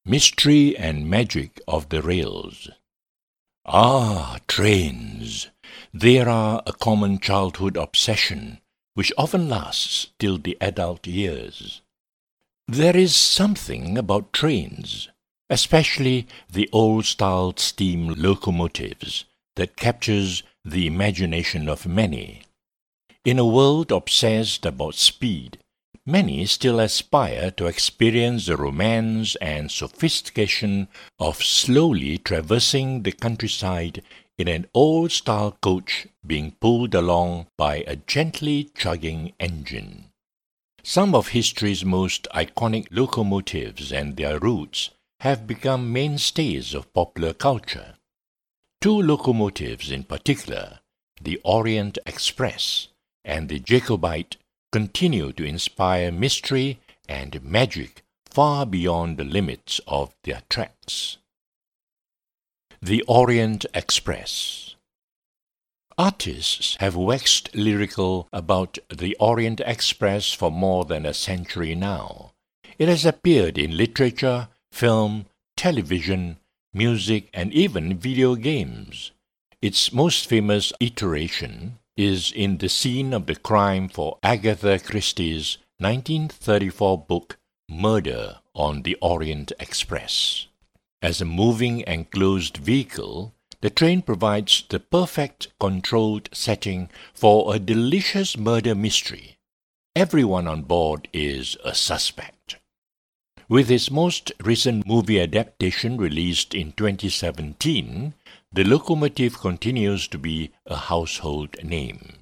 Mystery and magic of the rails. Ah, trains! They are a common childhood obsession, which often lasts till the adult years. There is something about trains, especially the old-style steam locomotives, that captures the imagination of many. In a world obsessed about speed, many still aspire to experience the romance and sophistication of slowly traversing the countryside in an old-style coach being pulled along by a gently chugging engine. Some of history's most iconic locomotives and their routes have become mainstays of popular culture. Two locomotives in particular, the Orient Express and the Jacobite, continue to inspire mystery and magic far beyond the limits of their tracks. The Orient Express. Artists have waxed lyrical about the Orient Express for more than a century now. It has appeared in literature, film, television, music, and even video games. Its most famous iteration is in the scene of the crime for Agatha Christie's 1934 book Murder on the Orient Express. As a moving enclosed vehicle, the train provides the perfect controlled setting for a delicious murder mystery. Everyone on board is a suspect. With its most recent movie adaptation released in 2017, the locomotive continues to be a household name.